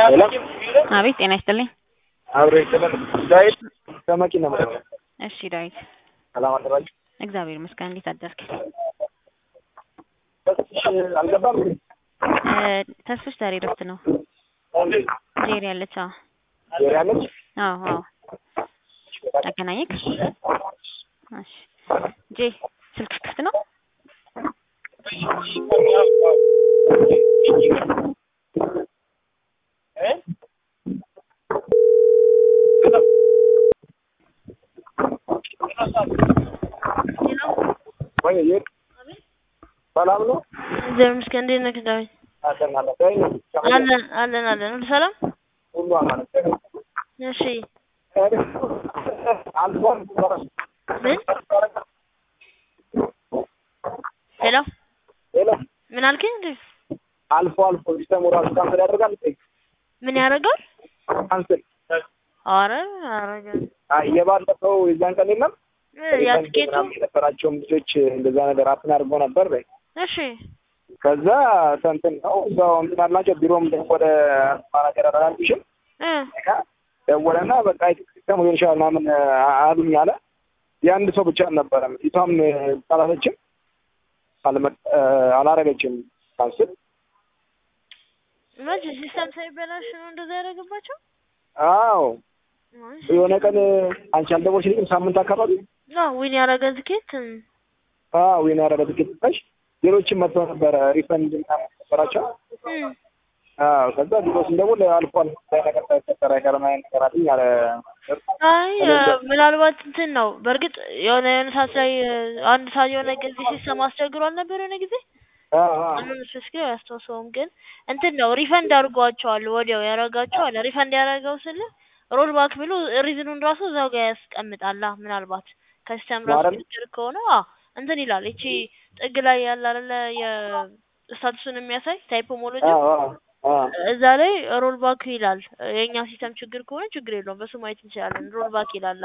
ሄሎ አቤት ጤና ይስጥልኝ። አብሮ ይተበል ዳዊት ከመኪና ነው። እሺ ዳዊት ሰላም አደራችሁ? እግዚአብሔር ይመስገን። እንዴት አደርክ? አልገባም። ተስፍሽ ዛሬ እረፍት ነው። ጄሪ ያለች? ጄሪ ያለች? አዎ አገናኘክ? እሺ ጄ ስልክ ክፍት ነው? ወይ ሰላም ነው? እግዚአብሔር ይመስገን። እንዴት ነህ ዳዊት? አለን ሁሉ ሰላም ሁሉ አማን። እሺ አልፎን ምን ሄሎ ሄሎ ምን አልከኝ እንዴ? አልፎ ሲስተሙ ራሱ ካንሰል ያደርጋል። ምን ያደርጋል? ካንሰል አረ አረጋል። የባለፈው የዛን ቀን የለም ያስኬቱ የነበራቸውም ልጆች እንደዛ ነገር አፕን አድርጎ ነበር። እሺ ከዛ እንትን ነው እዛው እንትን አላቸው። ቢሮም ወደ ማናጀር አላልኩሽም ደወለና በቃ ሲስተሙ ይሻላል ምናምን አሉኝ አለ። የአንድ ሰው ብቻ አልነበረም። ይቷም አላለችም አላረገችም ካንስል። ማለት ሲስተም ሳይበላሽ ነው እንደዛ ያደረገባቸው? አዎ የሆነ ቀን አንቺ አልደወልሽልኝም? ሳምንት አካባቢ ዊን ያደረገ ትኬት ዊን ያደረገ ትኬት ታሽ ሌሎችም መጥተው ነበረ ሪፈንድ ምናምን ነበራቸው። ከዛ ቢሮስ እንደውል አልፏል ነገር ተፈጠረ ከረማን ተራጥኝ አለ። አይ ምናልባት እንትን ነው። በእርግጥ የሆነ ሰዓት ላይ አንድ ሰዓት የሆነ ጊዜ ሲስተም አስቸግሯል ነበር የሆነ ጊዜ አሁን ስልክ ያስተውሰውም ግን እንትን ነው ሪፈንድ አድርጓቸዋል። ወዲያው ያረጋቸዋል። ሪፈንድ ያረጋው ስለ ሮል ባክ ብሎ ሪዝኑን ራሱ እዛው ጋር ያስቀምጣል። ምናልባት ከሲስተም ራሱ ችግር ከሆነ እንትን ይላል። እቺ ጥግ ላይ ያለ አይደለ የስታቱስን የሚያሳይ ታይፖሞሎጂ እዛ ላይ ሮል ባክ ይላል። የኛ ሲስተም ችግር ከሆነ ችግር የለውም በሱ ማየት እንችላለን። ሮል ባክ ይላል።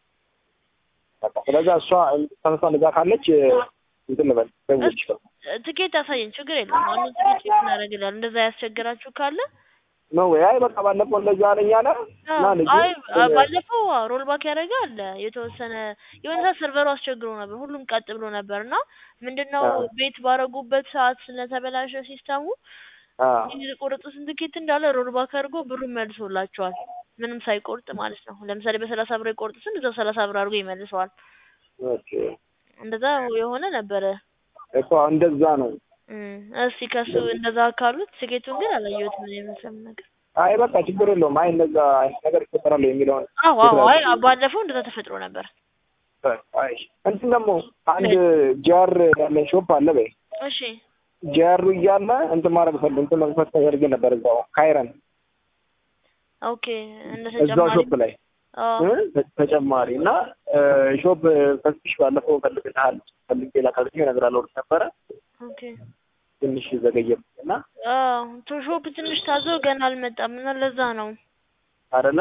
ስለዚህ እሷ ተመሳሳይ ልጋ ካለች እንትን ልበል ትኬት ያሳየን ችግር የለውም። አሁን ትኬት እናደርግላለን። እንደዛ ያስቸግራችሁ ካለ ነው ወይ? አይ በቃ ባለፈው እንደዛ አለኝ አለ አይ ባለፈው ሮል ባክ ያደርጋል። የተወሰነ የሆነ ሰርቨሩ አስቸግሮ ነበር። ሁሉም ቀጥ ብሎ ነበርና ምንድነው ቤት ባረጉበት ሰዓት ስለተበላሸ ሲስተሙ የቆረጡትን ትኬት እንዳለ ሮል ባክ አድርጎ ብሩን መልሶላቸዋል። ምንም ሳይቆርጥ ማለት ነው። ለምሳሌ በ30 ብር የቆረጡትን እዛው 30 ብር አድርጎ ይመልሰዋል። ኦኬ እንደዛ የሆነ ነበረ እኮ እንደዛ ነው። እስቲ ከሱ እንደዛ ካሉት ትኬቱን ግን አላየሁትም የምሰም ነገር። አይ በቃ ችግር የለውም። አይ እንደዛ ነገር ይፈጠራል የሚለውን አይ ባለፈው እንደዛ ተፈጥሮ ነበር። አይ እንትን ደግሞ አንድ ጃር ያለ ሾፕ አለ በይ። እሺ ጃሩ እያለ እንትን ማድረግ ፈልግ እንትን መግፈት ፈልጌ ነበር እዛው ካይረን ኦኬ እዛው ሾፕ ላይ ተጨማሪ እና ሾፕ ፈትሽ ባለፈው ፈልጌ ላካልኝ ነገር አለው ነበረ። ኦኬ ትንሽ ዘገየብኝና ሾፕ ትንሽ ታዞ ገና አልመጣም እና ለዛ ነው አይደለ?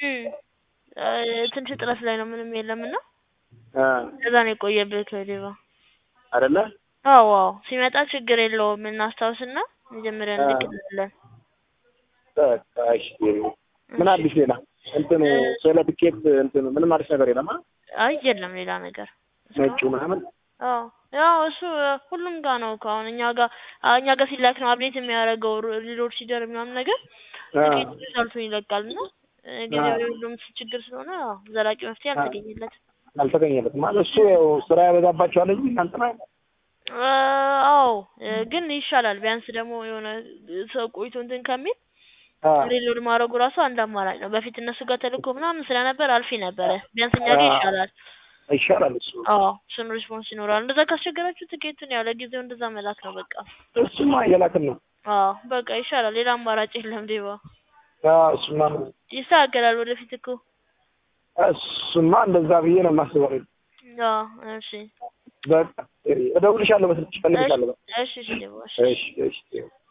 ትንሽ ጥረት ላይ ነው ምንም የለምና ለዛ ነው የቆየብህ ከዲባ አይደለ? አዎ ሲመጣ ችግር የለውም እናስታውስና መጀመሪያ እንልክልለን። በቃ እሺ ምን አዲስ ሌላ እንትን ስለ ትኬት እንትን ምንም አዲስ ነገር የለም? አይ የለም ሌላ ነገር ነጩ ምናምን ያው እሱ ሁሉም ጋር ነው። አሁን እኛ ጋር ሲላክ ነው አፕዴት የሚያደርገው ሪሎድ ሲደር ምናምን ነገር ትኬት ሪዛልቱ ይለቃልና ጊዜው ሁሉም ችግር ስለሆነ ዘላቂ መፍትሄ አልተገኘለትም ማለት እሱ ያው ስራ ያበዛባቸዋል እንጂ እናንተ ማለት ግን ይሻላል። ቢያንስ ደግሞ የሆነ ሰው ቆይቶ እንትን ከሚል ሪሎድ ማድረጉ ራሱ አንድ አማራጭ ነው። በፊት እነሱ ጋር ተልኮ ምናምን ስለነበር አልፊ ነበረ። ቢያንስ እኛ ጋር ይሻላል እሱ እሱን ሪስፖንስ ይኖራል። እንደዛ ካስቸገራችሁ ትኬቱን ያው ለጊዜው እንደዛ መላክ ነው በቃ። እሱማ እየላክን ነው። በቃ ይሻላል። ሌላ አማራጭ የለም ዴባ። እሱማ ይስተካከላል ወደፊት እኮ። እሱማ እንደዛ ብዬ ነው የማስበው። እሺ በቃ እደውልልሻለሁ በስልክሽ ፈልግሻለሁ። እሺ ዴባ። እሺ